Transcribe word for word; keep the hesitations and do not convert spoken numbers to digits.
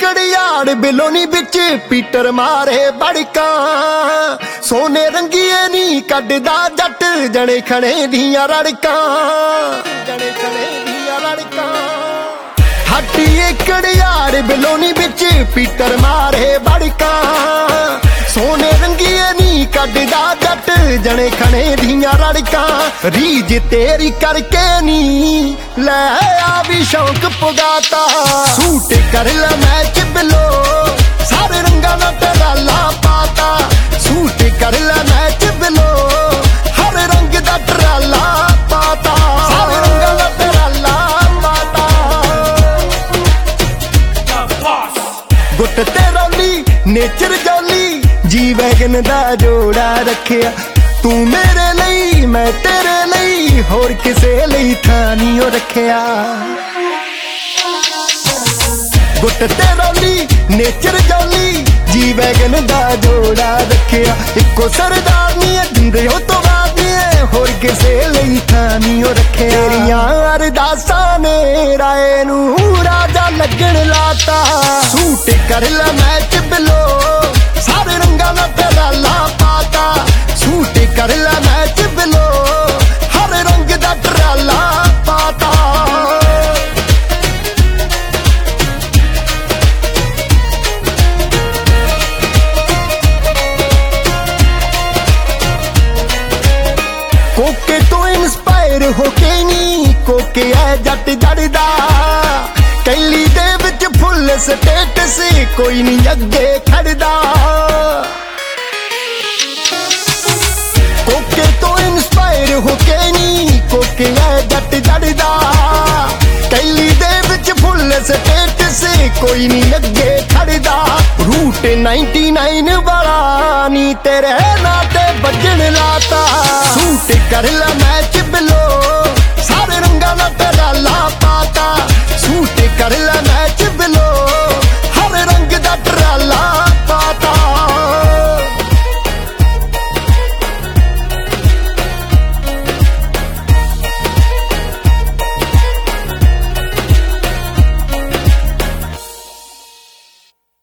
कड़ियाड़ बिलोनी बिच Peter मारे बड़का सोने रंगीए नी कड्डदा जट जने खड़े दियां रड़का जने खड़े दियां रड़का हट्टिए कड़ियाड़ बिलोनी बिच पीटर मारे बड़का सोने रंगीए नी कड्डदा जट जने खड़े दियां रड़का रीज तेरी करके नी लै आ भी शौक पुगाता सूट कर ला मैच बिलो सारे रंगा ना टराला पाता सूट कर ला मैच बिलो हर रंग दा टराला पाता सारे रंगा ना टराला पाता गुट ते रौली नेचर जौली जी वैगन दा जोड़ा रखिया तू मेरे ਲਈ मैं तेरे ਲਈ होर किसे ਲਈ थां नहीं ओ रखिया गुट ते रौली नेचर जौली जी वैगन दा जोड़ा रखिया इको सरदार नहीं जिंदे हो तो बाद नहीं होर किसे ਲਈ थां नहीं ओ रखिया तेरियां अरदासां ने राए नू राजा लगन लाता सूट कर ला मैच बिलो सारे रंगा ना टराला पाता सूट कर ला मैच बिलो हर रंग दा टराला पाता कोके तो इंस्पायर होके नी कोके है जट जड़दा कैली दे विच फुल स्टेटस कोई नहीं अगे खड़दा कोके तो इंस्पायर होके नी कोके है जट जड़दा कैली दे विच फुल स्टेटस कोई नहीं अगे खड़दा रूट नाइनटी नाइन वाला नी तेरे नाते बजन लाता सूट कर ला मैच बिलो